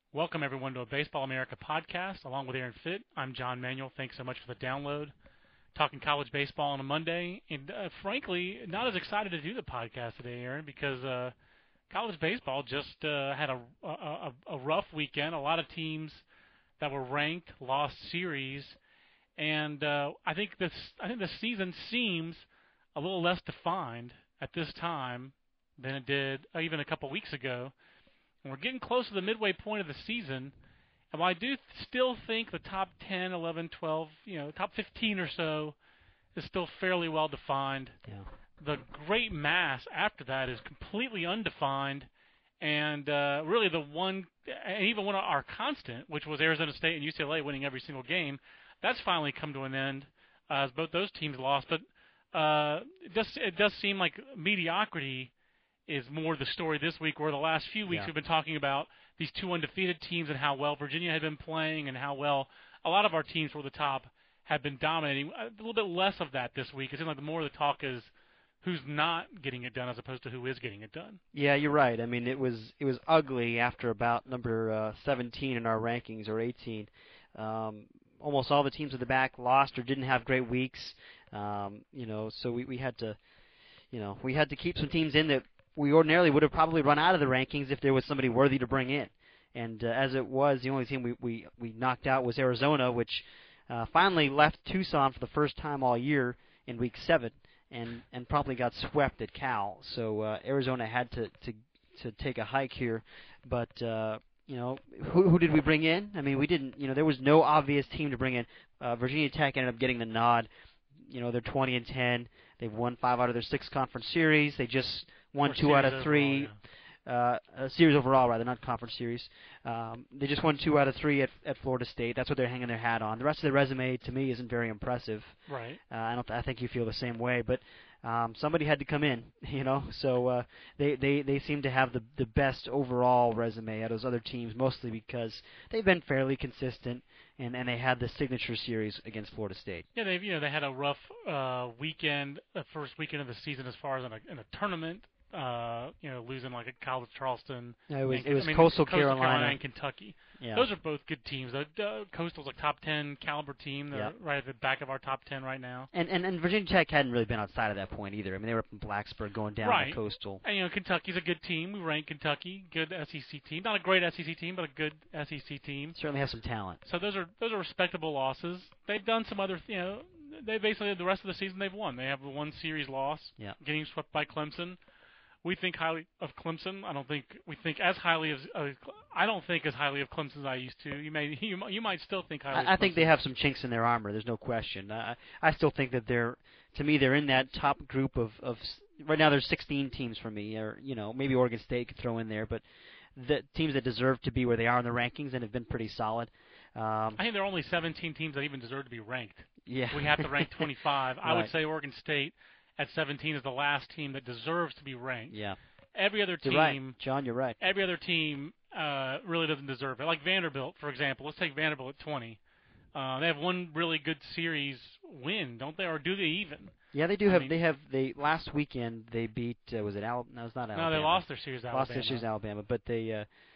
Welcome, everyone, to a Baseball America podcast. Along with Aaron Fitt, I'm John Manuel. Thanks so much for the download. Talking college baseball on a Monday. And frankly, not as excited to do the podcast today, Aaron, because college baseball just had a rough weekend. A lot of teams that were ranked lost series. And I think the season seems a little less defined at this time than it did even a couple weeks ago. And we're getting close to the midway point of the season. And while I do still think the top 10, 11, 12, top 15 or so is still fairly well defined, the great mass after that is completely undefined. And really and even one of our constant, which was Arizona State and UCLA winning every single game, that's finally come to an end as both those teams lost. But it does seem like mediocrity is more the story this week, where the last few weeks we've been talking about these two undefeated teams and how well Virginia had been playing and how well a lot of our teams for the top have been dominating. A little bit less of that this week. It seems like the more the talk is who's not getting it done as opposed to who is getting it done. Yeah, you're right. I mean, it was ugly after about number 17 in our rankings, or 18. Almost all the teams at the back lost or didn't have great weeks. So we had to keep some teams in that we ordinarily would have probably run out of the rankings if there was somebody worthy to bring in. And as it was, the only team we knocked out was Arizona, which finally left Tucson for the first time all year in Week 7 and promptly got swept at Cal. So Arizona had to take a hike here. But, who did we bring in? I mean, we didn't, there was no obvious team to bring in. Virginia Tech ended up getting the nod. They're 20-10. They've won 5 out of their 6 conference series. They just won 2 out of 3. Series overall, rather, not conference series. They just won 2 out of 3 at Florida State. That's what they're hanging their hat on. The rest of the resume, to me, isn't very impressive. Right. I think you feel the same way. But somebody had to come in, So they seem to have the best overall resume out of those other teams, mostly because they've been fairly consistent, and they had the signature series against Florida State. Yeah, they had a rough weekend, the first weekend of the season as far as in a tournament. Losing like a College Charleston. No, it was Coastal Carolina and Kentucky. Yeah. Those are both good teams. Coastal's a top 10 caliber team. They're right at the back of our top 10 right now. And Virginia Tech hadn't really been outside of that point either. I mean, they were up in Blacksburg going down to Coastal. And Kentucky's a good team. We rank Kentucky, good SEC team. Not a great SEC team, but a good SEC team. Certainly have some talent. So those are respectable losses. They've done some other, they basically the rest of the season they've won. They have the one series loss, getting swept by Clemson. We think highly of Clemson. I don't think as highly of Clemson as I used to. You might still think highly. I think they have some chinks in their armor. There's no question. I still think that they're in that top group of right now. There's 16 teams for me, or maybe Oregon State could throw in there, but the teams that deserve to be where they are in the rankings and have been pretty solid. I think there are only 17 teams that even deserve to be ranked. Yeah, we have to rank 25. I would say Oregon State at 17 is the last team that deserves to be ranked. Yeah. Every other team, you're right. John, you're right. Every other team really doesn't deserve it. Like Vanderbilt, for example. Let's take Vanderbilt at 20. They have one really good series win, don't they? Or do they even? Yeah, they do have. They last weekend they beat. Was it Alabama? No, it's not Alabama. No, they lost their series to Alabama. Lost their series to Alabama, but they.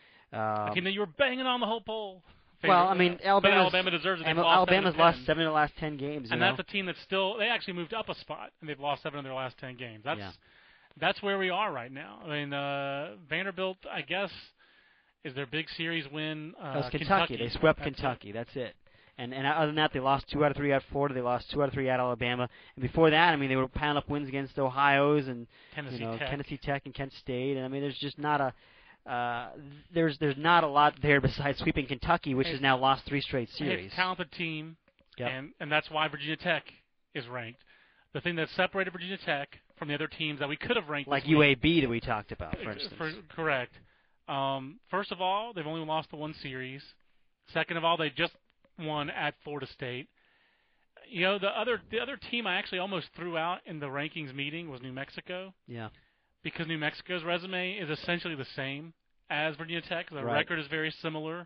A team that you were banging on the whole poll. Well, I mean, Alabama deserves it. Alabama's lost 7 of the last 10 games. And that's a team that's still – they actually moved up a spot, and they've lost 7 of their last 10 games. That's where we are right now. I mean, Vanderbilt, I guess, is their big series win. That was Kentucky. They swept Kentucky. That's it. And other than that, they lost 2 out of 3 at Florida. They lost 2 out of 3 at Alabama. And before that, I mean, they were piling up wins against Ohio's and Tennessee Tech and Kent State. And, I mean, there's just not a – there's not a lot there besides sweeping Kentucky, which has now lost 3 straight series. It's a talented team, and that's why Virginia Tech is ranked. The thing that separated Virginia Tech from the other teams that we could have ranked, like UAB that we talked about, for instance. Correct. First of all, they've only lost the one series. Second of all, they just won at Florida State. The other team I actually almost threw out in the rankings meeting was New Mexico. Yeah. Because New Mexico's resume is essentially the same as Virginia Tech. The record is very similar.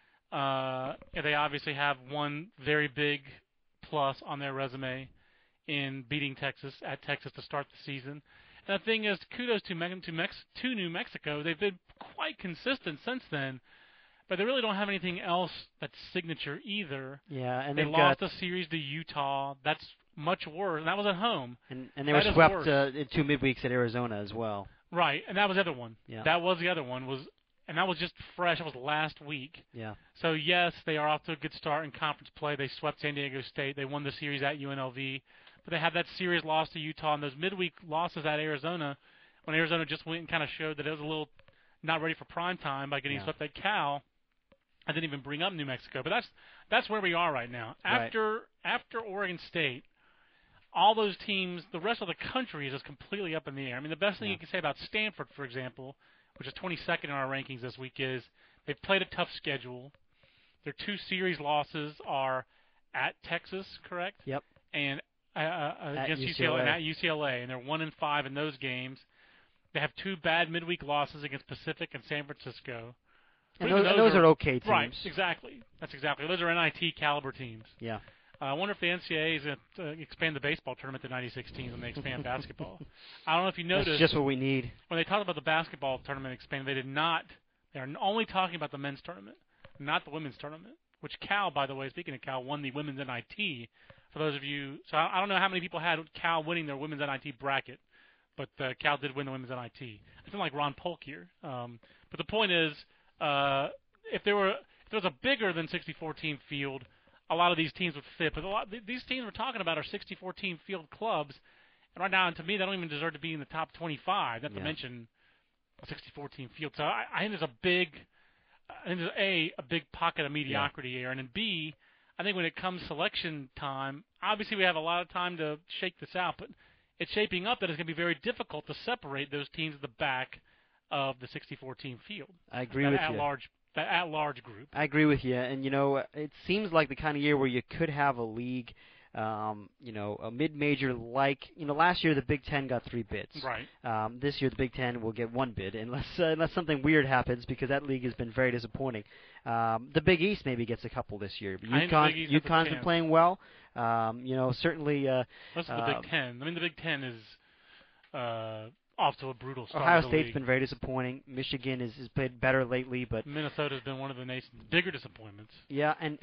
They obviously have one very big plus on their resume in beating Texas at Texas to start the season. And the thing is, kudos to New Mexico. They've been quite consistent since then. but they really don't have anything else that's signature either. Yeah, and they they've lost got, a series to Utah. That's much worse. And that was at home. and they That were is swept worse. in 2 midweeks at Arizona as well. Right, and that was the other one. Yeah. That was the other one. And that was just fresh. That was last week. Yeah. So, yes, they are off to a good start in conference play. They swept San Diego State. They won the series at UNLV. But they had that series loss to Utah, and those midweek losses at Arizona, when Arizona just went and kind of showed that it was a little not ready for prime time by getting swept at Cal. I didn't even bring up New Mexico. But that's where we are right now. After Oregon State, all those teams, the rest of the country is just completely up in the air. I mean, the best thing you can say about Stanford, for example, which is 22nd in our rankings this week, is they've played a tough schedule. Their 2 series losses are at Texas, correct? Yep. And against UCLA. and at UCLA, and they're 1-5 in those games. They have 2 bad midweek losses against Pacific and San Francisco. And those are okay teams. Right, exactly. That's exactly. Those are NIT caliber teams. Yeah. I wonder if the NCAA is going to expand the baseball tournament to 96 teams when they expand basketball. I don't know if you noticed. That's just what we need. When they talked about the basketball tournament expanding, they did not. They are only talking about the men's tournament, not the women's tournament, which Cal, by the way, speaking of Cal, won the women's NIT. For those of you, so I don't know how many people had Cal winning their women's NIT bracket, but Cal did win the women's NIT. I feel like Ron Polk here. But the point is, if there was a bigger than 64-team field, a lot of these teams would fit. But these teams we're talking about are 64-team field clubs, and right now, and to me, they don't even deserve to be in the top 25. Not to mention a 64-team field. So I think there's a big pocket of mediocrity here, and then B, I think when it comes selection time, obviously we have a lot of time to shake this out, but it's shaping up that it's going to be very difficult to separate those teams at the back of the 64-team field. I agree with you. That at-large group. I agree with you, and it seems like the kind of year where you could have a league, a mid-major like, last year the Big Ten got 3 bids. Right. This year the Big Ten will get 1 bid, unless something weird happens, because that league has been very disappointing. The Big East maybe gets a couple this year, but UConn's been playing well. Certainly. Most of the Big Ten. I mean, the Big Ten is off to a brutal start. Ohio State's been very disappointing. Michigan has played better lately, but Minnesota's been one of the nation's bigger disappointments. Yeah, and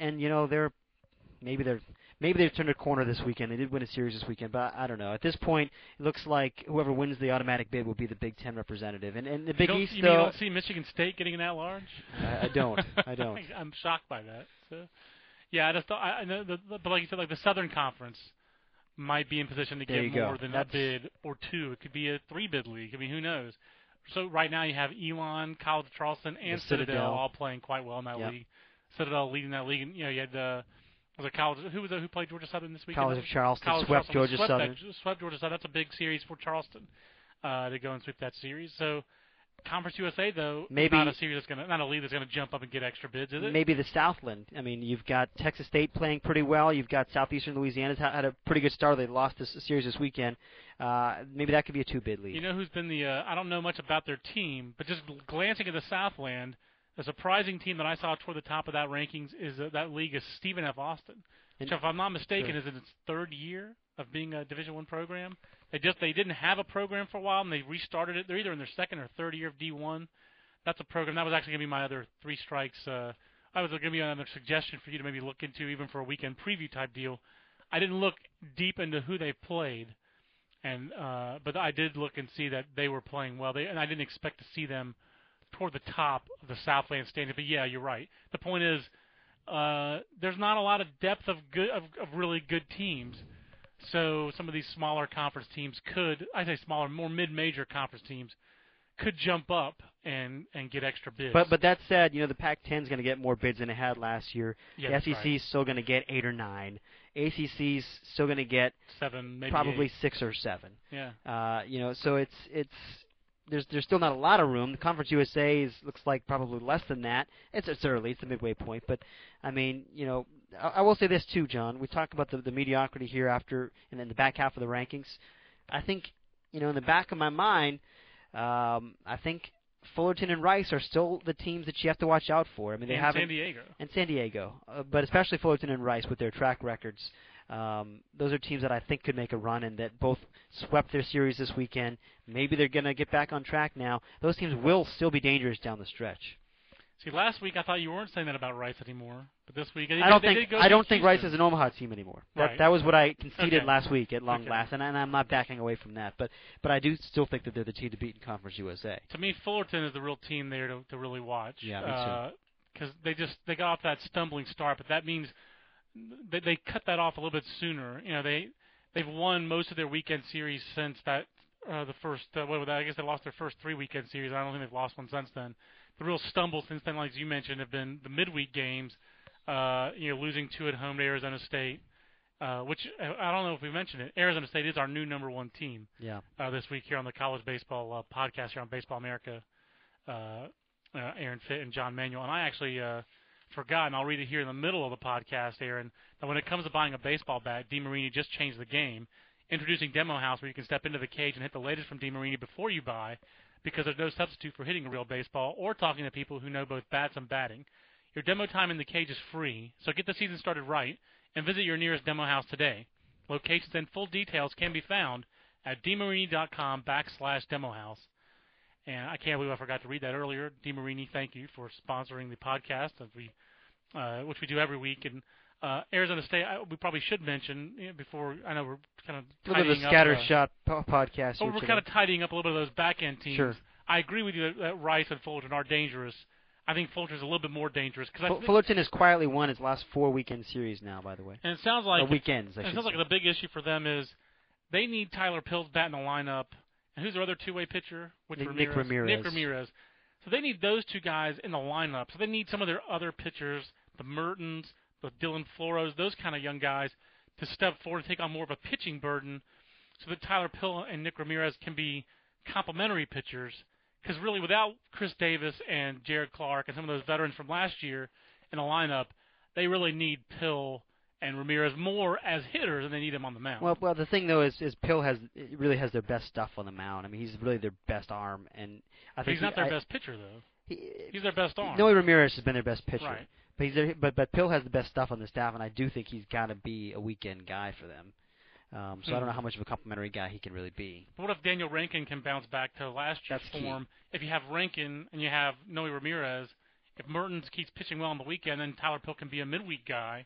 they've turned a corner this weekend. They did win a series this weekend, but I don't know. At this point, it looks like whoever wins the automatic bid will be the Big Ten representative. And the Big East, you don't see Michigan State getting an at-large? I don't. I'm shocked by that. So, yeah, I just thought. But like you said, like the Southern Conference might be in position to get more than a bid or 2. It could be a 3-bid league. I mean, who knows? So right now you have Elon, College of Charleston, and Citadel all playing quite well in that league. Citadel leading that league, and you had who played Georgia Southern this weekend? College of Charleston swept Georgia Southern. Swept Georgia Southern. That's a big series for Charleston to go and sweep that series. So Conference USA, though, maybe not a league that's gonna jump up and get extra bids, is it? Maybe the Southland. I mean, you've got Texas State playing pretty well. You've got Southeastern Louisiana's had a pretty good start. They lost this series this weekend. Maybe that could be a 2-bid league. You know who's been I don't know much about their team, but just glancing at the Southland, the surprising team that I saw toward the top of that rankings is that league is Stephen F. Austin, which, if I'm not mistaken, is in its 3rd year of being a Division I program. They didn't have a program for a while, and they restarted it. They're either in their 2nd or 3rd year of D1. That's a program. That was actually going to be my other 3 strikes. I was going to be another suggestion for you to maybe look into, even for a weekend preview type deal. I didn't look deep into who they played, but I did look and see that they were playing well. And I didn't expect to see them toward the top of the Southland standing. But yeah, you're right. The point is, there's not a lot of depth of really good teams. So some of these smaller conference teams more mid-major conference teams could jump up and get extra bids. But that said, the Pac-10 is going to get more bids than it had last year. Yeah, the SEC is still going to get 8 or 9. ACC's still going to get 7, maybe probably 8. 6 or 7. Yeah. So it's there's still not a lot of room. The Conference USA looks like probably less than that. It's early. It's the midway point. But, I mean, I will say this too, John. We talk about the mediocrity here and then the back half of the rankings. I think, in the back of my mind, I think Fullerton and Rice are still the teams that you have to watch out for. I mean, San Diego. But especially Fullerton and Rice with their track records. Those are teams that I think could make a run and that both swept their series this weekend. Maybe they're going to get back on track now. Those teams will still be dangerous down the stretch. See, last week I thought you weren't saying that about Rice anymore, but this week I don't think Rice is an Omaha team anymore. Right. That was what I conceded Okay. last week at long Okay. last, and I'm not backing away from that. But I do still think that they're the team to beat in Conference USA. To me, Fullerton is the real team there to really watch. Yeah, me too. Because they got off that stumbling start, but that means they cut that off a little bit sooner. You know, they've won most of their weekend series since that the first. I guess they lost their first 3 weekend series. I don't think they've lost one since then. The real stumbles since then, like you mentioned, have been the midweek games. Losing 2 at home to Arizona State, which I don't know if we mentioned it. Arizona State is our new number 1 team. Yeah. This week here on the College Baseball podcast here on Baseball America. Aaron Fitt and John Manuel, and I actually forgot, and I'll read it here in the middle of the podcast, Aaron, that when it comes to buying a baseball bat, DeMarini just changed the game, introducing Demo House, where you can step into the cage and hit the latest from DeMarini before you buy, because there's no substitute for hitting a real baseball or talking to people who know both bats and batting. Your demo time in the cage is free, so get the season started right and visit your nearest Demo House today. Locations and full details can be found at demarini.com/Demo House. And I can't believe I forgot to read that earlier. DeMarini, thank you for sponsoring the podcast, which we do every week. And Arizona State, we probably should mention before. I know we're kind of Look at the scattershot podcast. But we're kind of tidying up a little bit of those back-end teams. Sure. I agree with you that Rice and Fullerton are dangerous. I think Fullerton's a little bit more dangerous. Fullerton has quietly won his last 4 weekend series now, by the way. And it sounds like weekends. It sounds like the big issue for them is they need Tyler Pill's bat in the lineup. And who's their other two-way pitcher? Nick Ramirez. Nick Ramirez. So they need those two guys in the lineup. So they need some of their other pitchers, the Mertens, the Dylan Floros, those kind of young guys, to step forward and take on more of a pitching burden so that Tyler Pill and Nick Ramirez can be complementary pitchers. Because really, without Chris Davis and Jared Clark and some of those veterans from last year in the lineup, they really need Pill and Ramirez more as hitters than they need him on the mound. Well, the thing though is Pill really has their best stuff on the mound. I mean, he's really their best arm, and I think he's not their best pitcher though. He's their best arm. Noe Ramirez has been their best pitcher, right? But Pill has the best stuff on the staff, and I do think he's got to be a weekend guy for them. So I don't know how much of a complimentary guy he can really be. But what if Daniel Rankin can bounce back to last year's form? If you have Rankin and you have Noe Ramirez, if Mertens keeps pitching well on the weekend, then Tyler Pill can be a midweek guy,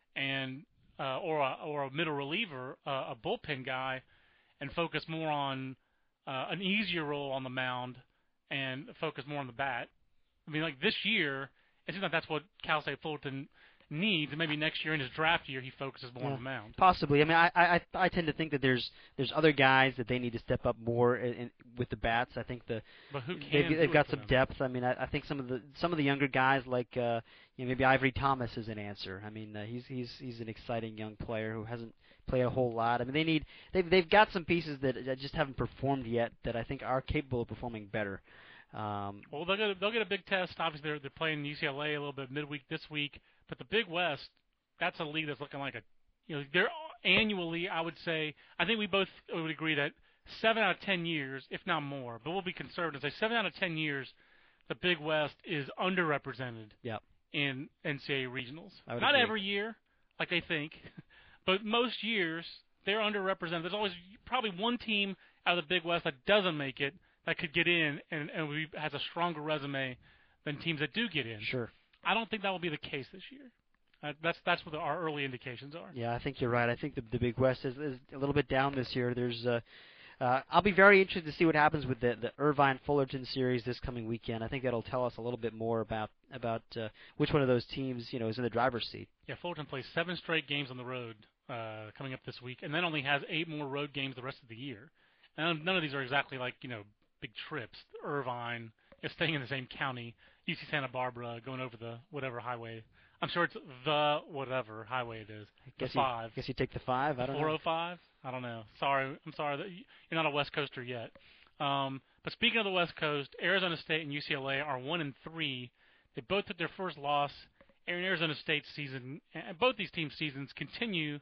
and or a middle reliever, a bullpen guy, and focus more on an easier role on the mound and focus more on the bat. I mean, like this year, it seems like that's what Cal State Fullerton needs, and maybe next year in his draft year he focuses more on the mound. Possibly. I mean, I tend to think that there's other guys that they need to step up more with the bats. I think but who can they've got some depth. I mean, I think some of the younger guys like maybe Ivory Thomas is an answer. I mean, he's an exciting young player who hasn't played a whole lot. I mean, they've got some pieces that just haven't performed yet that I think are capable of performing better. Well, they'll get a big test. Obviously, they're playing UCLA a little bit midweek this week. But the Big West, that's a league that's looking like they're annually, I would say, I think we both would agree that 7 out of 10 years, if not more, but we'll be conservative, say 7 out of 10 years, the Big West is underrepresented in NCAA regionals. Not agree. Every year, like they think, but most years, they're underrepresented. There's always probably one team out of the Big West that doesn't make it that could get in and has a stronger resume than teams that do get in. Sure. I don't think that will be the case this year. That's what our early indications are. Yeah, I think you're right. I think the Big West is a little bit down this year. There's I'll be very interested to see what happens with the Irvine-Fullerton series this coming weekend. I think that'll tell us a little bit more about which one of those teams is in the driver's seat. Yeah, Fullerton plays 7 straight games on the road coming up this week, and then only has 8 more road games the rest of the year. And none of these are exactly like big trips. Irvine is staying in the same county. UC Santa Barbara, going over the whatever highway. I'm sure it's the whatever highway it is. The 5. Guess you take the 5. I don't know. 405? I don't know. I'm sorry that you're not a West Coaster yet. But speaking of the West Coast, Arizona State and UCLA are 1-3. They both took their first loss in Arizona State's season, and both these teams' seasons continue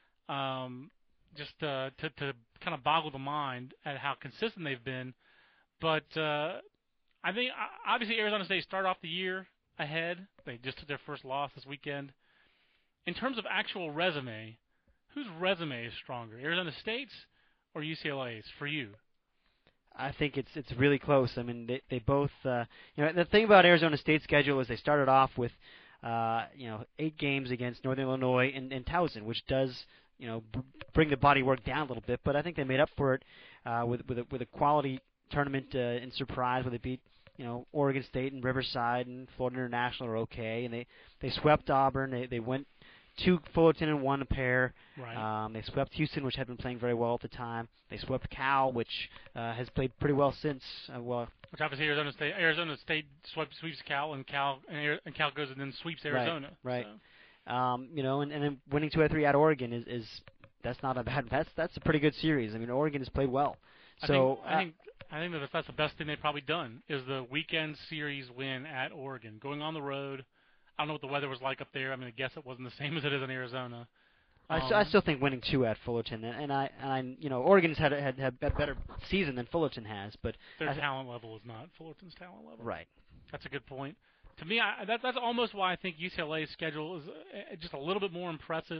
just to kind of boggle the mind at how consistent they've been. But I think, obviously, Arizona State started off the year ahead. They just took their first loss this weekend. In terms of actual resume, whose resume is stronger, Arizona State's or UCLA's for you? I think it's really close. I mean, they both. The thing about Arizona State's schedule is they started off with 8 games against Northern Illinois and Towson, which does bring the body work down a little bit. But I think they made up for it with a quality tournament in Surprise, where they beat Oregon State and Riverside and Florida International are okay, and they swept Auburn. They went to Fullerton and won a pair. Right. They swept Houston, which had been playing very well at the time. They swept Cal, which has played pretty well since. Which obviously Arizona State sweeps Cal, and Cal goes and then sweeps Arizona. Right. So. And then winning 2 out of 3 at Oregon is that's not a bad. That's a pretty good series. I mean, Oregon has played well. So I think that's the best thing they've probably done is the weekend series win at Oregon, going on the road. I don't know what the weather was like up there. I mean, I guess it wasn't the same as it is in Arizona. I still think winning 2 at Fullerton, and I Oregon's had a better season than Fullerton has, but their talent level is not Fullerton's talent level. Right. That's a good point. To me, that's almost why I think UCLA's schedule is just a little bit more impressive.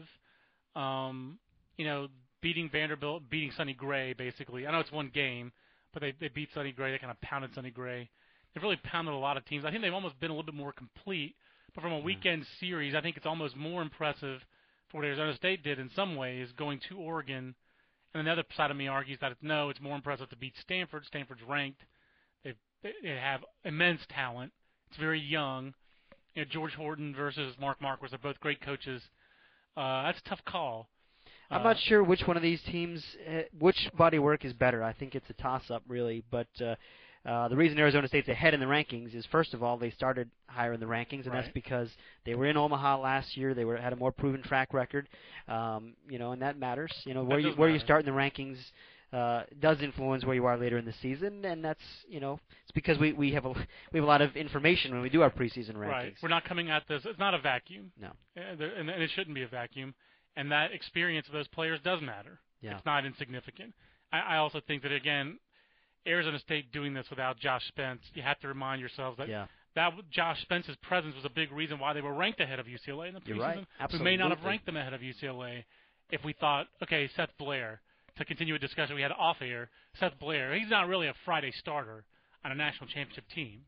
Beating Vanderbilt, beating Sonny Gray, basically. I know it's one game, but they beat Sonny Gray. They kind of pounded Sonny Gray. They've really pounded a lot of teams. I think they've almost been a little bit more complete. But from a weekend series, I think it's almost more impressive for what Arizona State did in some ways, going to Oregon. And another side of me argues that it's more impressive to beat Stanford. Stanford's ranked. They have immense talent. It's very young. George Horton versus Mark Marquis are both great coaches. That's a tough call. I'm not sure which one of these teams, which body work is better. I think it's a toss-up, really. But the reason Arizona State's ahead in the rankings is, first of all, they started higher in the rankings, and that's because they were in Omaha last year. They had a more proven track record, and that matters. Where you start in the rankings does influence where you are later in the season, and that's it's because we have a lot of information when we do our preseason rankings. Right. We're not coming at this. It's not a vacuum. No. And it shouldn't be a vacuum. And that experience of those players does matter. Yeah. It's not insignificant. I also think that, again, Arizona State doing this without Josh Spence, you have to remind yourselves that Josh Spence's presence was a big reason why they were ranked ahead of UCLA in the preseason. You're right. Absolutely. We may not have ranked them ahead of UCLA if we thought, okay, Seth Blair, to continue a discussion we had off air, Seth Blair, he's not really a Friday starter on a national championship team.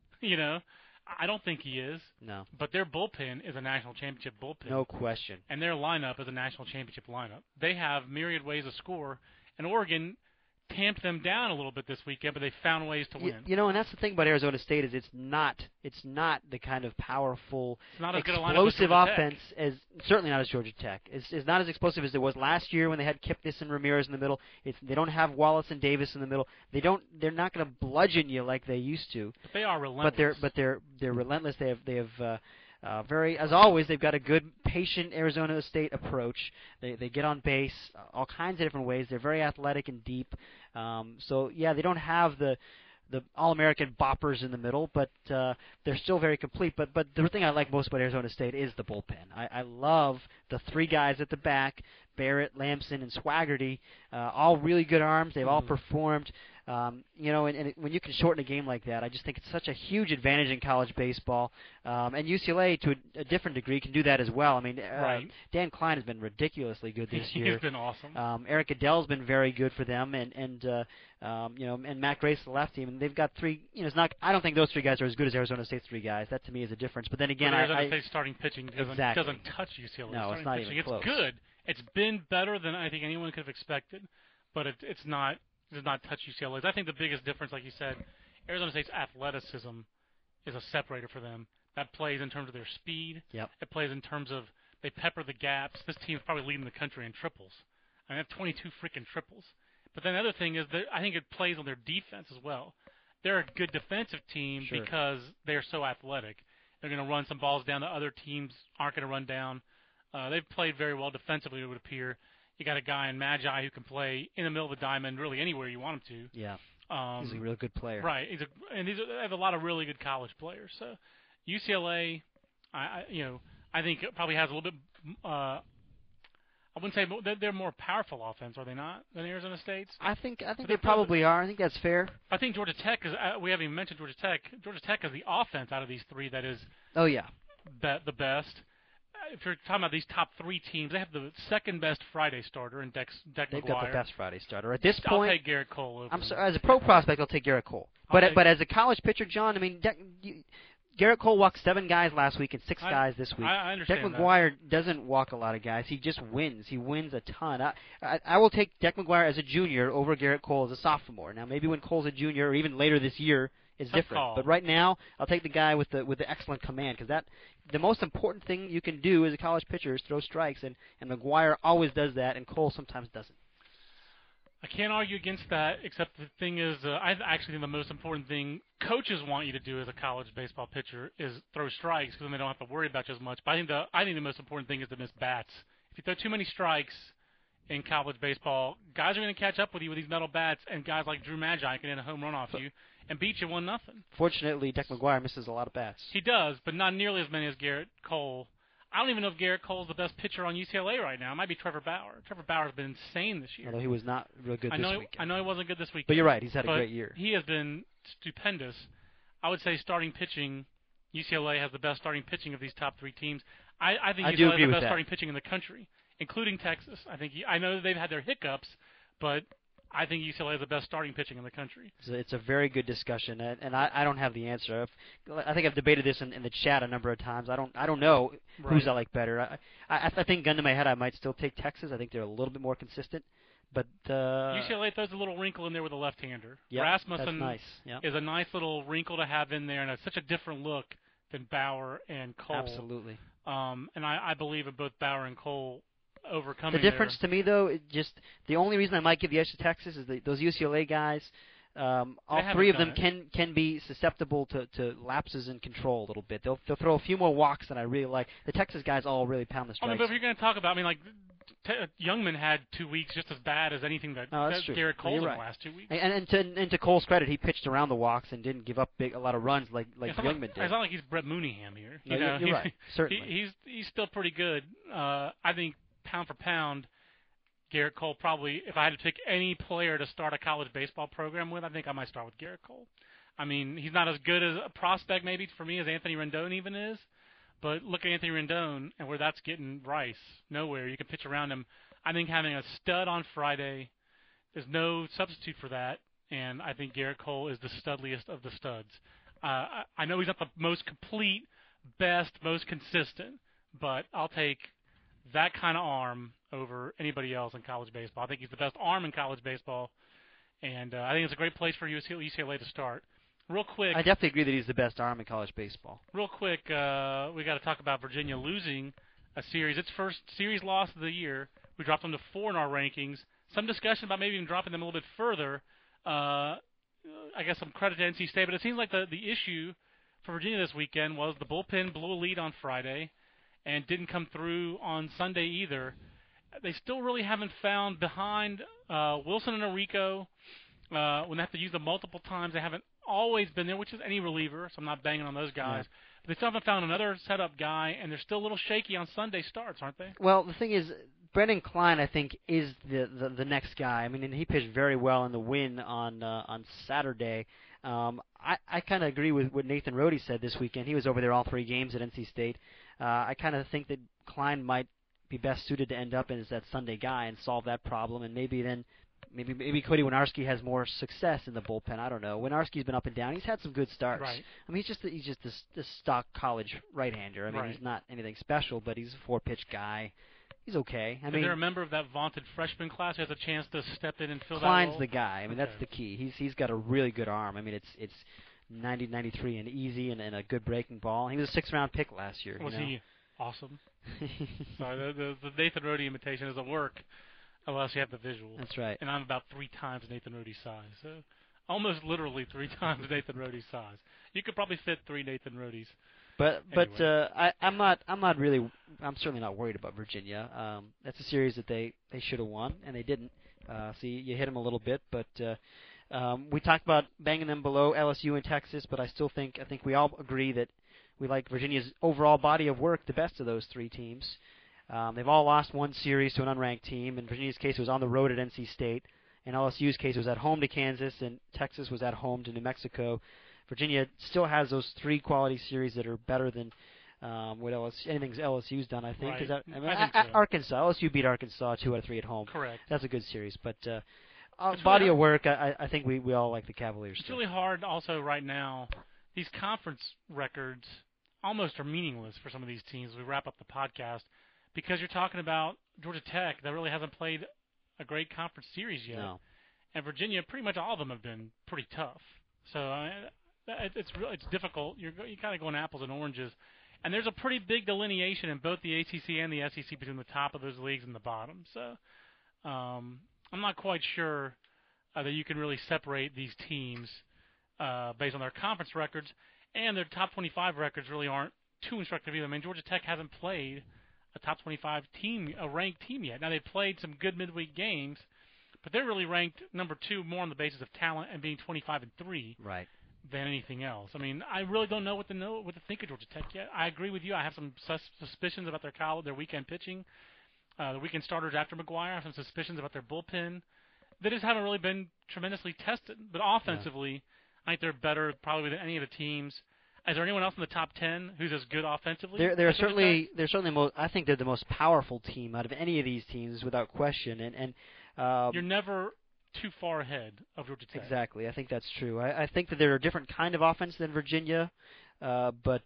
I don't think he is. No. But their bullpen is a national championship bullpen. No question. And their lineup is a national championship lineup. They have myriad ways to score, and Oregon tamped them down a little bit this weekend, but they found ways to win. And that's the thing about Arizona State is it's not the kind of powerful, explosive offense as certainly not as Georgia Tech. It's not as explosive as it was last year when they had Kipnis and Ramirez in the middle. They don't have Wallace and Davis in the middle. They're not going to bludgeon you like they used to. But they are relentless. But they're relentless. They have as always, they've got a good, patient Arizona State approach. They get on base all kinds of different ways. They're very athletic and deep. They don't have the All-American boppers in the middle, but they're still very complete. But the thing I like most about Arizona State is the bullpen. I love the 3 guys at the back, Barrett, Lamson, and Swaggerty, all really good arms. They've all performed. And when you can shorten a game like that, I just think it's such a huge advantage in college baseball. And UCLA, to a different degree, can do that as well. I mean, Dan Klein has been ridiculously good this year. He's been awesome. Eric Adell's been very good for them, and Matt Grace, the left team, and they've got 3. I don't think those 3 guys are as good as Arizona State's 3 guys. That to me is a difference. But then again, Arizona State's starting pitching doesn't touch UCLA. No, it's not pitching. even close. It's good. It's been better than I think anyone could have expected, but it's not. It does not touch UCLA's. I think the biggest difference, like you said, Arizona State's athleticism is a separator for them. That plays in terms of their speed. Yep. It plays in terms of they pepper the gaps. This team's probably leading the country in triples. I have 22 freaking triples. But then the other thing is that I think it plays on their defense as well. They're a good defensive team because they're so athletic. They're going to run some balls down that other teams aren't going to run down. They've played very well defensively, it would appear. You got a guy in Magi who can play in the middle of the diamond really anywhere you want him to. Yeah, he's a real good player. Right, they have a lot of really good college players. So UCLA, I think it probably has a little bit. I wouldn't say they're more powerful offense, are they not, than Arizona State's? I think they probably are. I think that's fair. I think Georgia Tech is. We haven't even mentioned Georgia Tech. Georgia Tech is the offense out of these 3 that is. Oh yeah. The best. if you're talking about these top three teams, they have the second best Friday starter in Deck They've McGuire. got the best Friday starter. At this I'll point, take Garrett Cole over. I'm sorry, as a pro prospect, I'll take Garrett Cole. But as a college pitcher, John, I mean, Garrett Cole walked 7 guys last week and 6 guys this week. I understand Deck McGuire doesn't walk a lot of guys. He just wins. He wins a ton. I will take Deck McGuire as a junior over Garrett Cole as a sophomore. Now, maybe when Cole's a junior or even later this year is Tough different. call. But right now, I'll take the guy with the excellent command, because the most important thing you can do as a college pitcher is throw strikes, and McGuire always does that, and Cole sometimes doesn't. I can't argue against that, except the thing is, I actually think the most important thing coaches want you to do as a college baseball pitcher is throw strikes, because then they don't have to worry about you as much. But I think the most important thing is to miss bats. If you throw too many strikes in college baseball, guys are going to catch up with you with these metal bats, and guys like Drew Magi can hit a home run off you and beat you 1-0. Fortunately, Deck McGuire misses a lot of bats. He does, but not nearly as many as Garrett Cole. I don't even know if Garrett Cole's the best pitcher on UCLA right now. It might be Trevor Bauer. Trevor Bauer's been insane this year. Although he was not real good this weekend. I know he wasn't good this weekend. But you're right. He's had a great year. He has been stupendous. I would say starting pitching, UCLA has the best starting pitching of these top 3 teams. I think UCLA has the best starting pitching in the country, including Texas. I know they've had their hiccups, but I think UCLA is the best starting pitching in the country. It's a very good discussion, and I don't have the answer. I think I've debated this in the chat a number of times. I don't know who's I like better. I think gun to my head I might still take Texas. I think they're a little bit more consistent. But UCLA throws a little wrinkle in there with a left-hander. Yep, Rasmussen that's nice. Yep. is a nice little wrinkle to have in there, and it's such a different look than Bauer and Cole. Absolutely. And I believe in both Bauer and Cole overcoming the difference to me, though, the only reason I might give the edge to Texas is those UCLA guys. All 3 of them can be susceptible to lapses in control a little bit. They'll throw a few more walks than I really like. The Texas guys all really pound the strikes. But if you're going to talk about, Youngman had 2 weeks just as bad as anything that Garrett Cole in the last 2 weeks. And to Cole's credit, he pitched around the walks and didn't give up a lot of runs like Youngman did. It's not like he's Brett Mooneyham here. You're right. Certainly. He's still pretty good. I think pound for pound, Garrett Cole probably, if I had to pick any player to start a college baseball program with, I think I might start with Garrett Cole. He's not as good as a prospect maybe for me as Anthony Rendon even is, but look at Anthony Rendon and where that's getting Rice. Nowhere. You can pitch around him. I think having a stud on Friday, there's no substitute for that, and I think Garrett Cole is the studliest of the studs. I know he's not the most complete, best, most consistent, but I'll take that kind of arm over anybody else in college baseball. I think he's the best arm in college baseball, and I think it's a great place for UCLA to start. Real quick, I definitely agree that he's the best arm in college baseball. Real quick, we got to talk about Virginia losing a series. Its first series loss of the year. We dropped them to 4 in our rankings. Some discussion about maybe even dropping them a little bit further. I guess some credit to NC State, but it seems like the issue for Virginia this weekend was the bullpen blew a lead on Friday and didn't come through on Sunday either. They still really haven't found behind Wilson and Enrico. When they have to use them multiple times, they haven't always been there, which is any reliever, so I'm not banging on those guys. Yeah. But they still haven't found another setup guy, and they're still a little shaky on Sunday starts, aren't they? Well, the thing is, Brendan Klein, I think, is the next guy. And he pitched very well in the win on Saturday. I kind of agree with what Nathan Rohde said this weekend. He was over there all 3 games at NC State. I kind of think that Klein might be best suited to end up as that Sunday guy and solve that problem, and maybe Cody Winarski has more success in the bullpen. I don't know. Winarski's been up and down. He's had some good starts. Right. He's just this stock college right-hander. Right. He's not anything special, but he's a 4-pitch guy. He's okay. Is there a member of that vaunted freshman class who has a chance to step in and fill Klein's that role? the guy. That's the key. He's got a really good arm. It's 90-93 and easy and a good breaking ball. He was a 6th-round pick last year. Was he awesome? Sorry, the Nathan Rohde imitation doesn't work unless you have the visual. That's right. And I'm about 3 times Nathan Rohde's size. So almost literally 3 times Nathan Rohde's size. You could probably fit 3 Nathan Rohdes. But anyway. I'm certainly not worried about Virginia. That's a series that they should have won and they didn't. So you hit them a little bit, but we talked about banging them below LSU and Texas, but I think we all agree that we like Virginia's overall body of work the best of those 3 teams. They've all lost 1 series to an unranked team. In Virginia's case, it was on the road at NC State. In LSU's case, it was at home to Kansas, and Texas was at home to New Mexico. Virginia still has those 3 quality series that are better than What else? Anything LSU's done, I think. Right. Is that? I mean, I think so. Arkansas. LSU beat Arkansas 2 out of 3 at home. Correct. That's a good series. But It's body really of work, I think we all like the Cavaliers. It's still. really hard also right now. These conference records almost are meaningless for some of these teams. We wrap up the podcast because you're talking about Georgia Tech that really hasn't played a great conference series yet. No. And Virginia, pretty much all of them have been pretty tough. So it's difficult. You kind of going apples and oranges. And there's a pretty big delineation in both the ACC and the SEC between the top of those leagues and the bottom. So I'm not quite sure that you can really separate these teams based on their conference records, and their top 25 records really aren't too instructive either. I mean, Georgia Tech hasn't played a top 25 team, a ranked team yet. Now, they've played some good midweek games, but they're really ranked number 2 more on the basis of talent and being 25-3 Right. than anything else. I mean, I really don't know what to think of Georgia Tech yet. I agree with you. I have some suspicions about their weekend pitching, the weekend starters after McGuire. I have some suspicions about their bullpen. They just haven't really been tremendously tested. But offensively, I think they're better probably than any of the teams. Is there anyone else in the top 10 who's as good offensively? They're certainly I think they're the most powerful team out of any of these teams without question. And you're never too far ahead of Georgia Tech. Exactly. I think that's true. I think that they're a different kind of offense than Virginia. But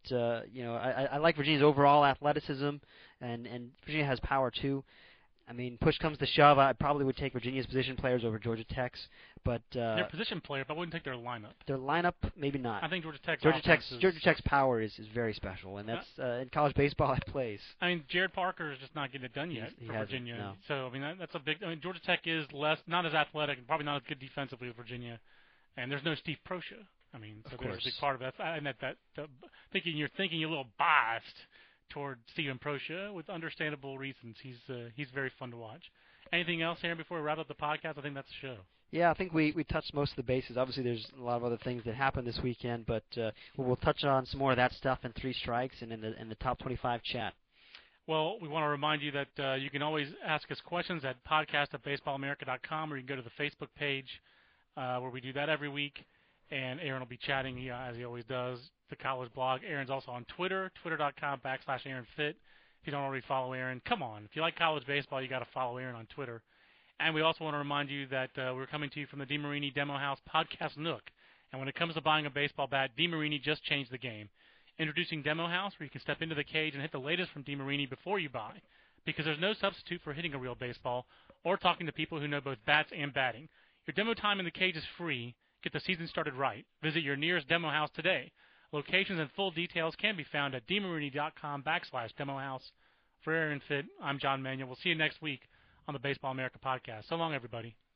I like Virginia's overall athleticism, and Virginia has power too. I mean, push comes to shove, I probably would take Virginia's position players over Georgia Tech's, but their position player, but I wouldn't take their lineup. Their lineup, maybe not. I think Georgia Tech's power is very special, and that's in college baseball it plays. I mean, Jared Parker is just not getting it done yet for Virginia. No. So I mean, that's a big. I mean, Georgia Tech is not as athletic, and probably not as good defensively as Virginia, and there's no Steve Proscia. I mean, so there's a big part of that. And you're thinking a little biased toward Steven Proscia with understandable reasons. He's very fun to watch. Anything else, Aaron, before we wrap up the podcast? I think that's the show. Yeah, I think we touched most of the bases. Obviously, there's a lot of other things that happened this weekend, but we'll touch on some more of that stuff in 3 Strikes and in the top 25 chat. Well, we want to remind you that you can always ask us questions at podcast@baseballamerica.com, or you can go to the Facebook page where we do that every week. And Aaron will be chatting, as he always does, the college blog. Aaron's also on Twitter, twitter.com/AaronFit. If you don't already follow Aaron, come on. If you like college baseball, you got to follow Aaron on Twitter. And we also want to remind you that we're coming to you from the DeMarini Demo House Podcast Nook. And when it comes to buying a baseball bat, DeMarini just changed the game. Introducing Demo House, where you can step into the cage and hit the latest from DeMarini before you buy. Because there's no substitute for hitting a real baseball or talking to people who know both bats and batting. Your demo time in the cage is free. Get the season started right. Visit your nearest Demo House today. Locations and full details can be found at demarini.com/Demo House. For Aaron Fit, I'm John Manuel. We'll see you next week on the Baseball America podcast. So long, everybody.